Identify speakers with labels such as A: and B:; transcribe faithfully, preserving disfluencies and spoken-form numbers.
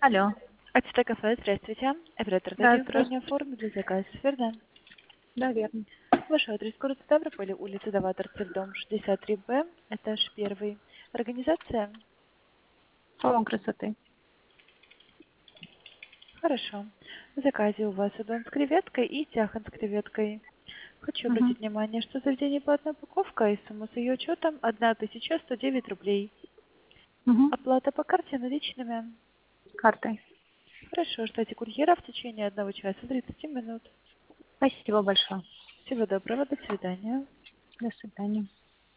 A: Алло,
B: Ацтека кафе, здравствуйте. Оператор
A: да,
B: дадим бронь
A: здравствуйте.
B: оформить для заказа, верно?
A: Да, верно.
B: Ваш адрес город Ставрополь, улица Даваторцев, дом шестьдесят три Б, этаж первый. Организация?
A: Салон красоты.
B: Хорошо. В заказе у вас удон с креветкой и тяхан с креветкой. Хочу
A: Угу.
B: обратить внимание, что заведение платная упаковка и сумма с ее учетом тысяча сто девять рублей.
A: Угу.
B: Оплата по карте наличными.
A: Картой.
B: Хорошо, ждите курьера в течение одного часа тридцати минут.
A: Спасибо большое.
B: Всего доброго, до свидания.
A: До свидания.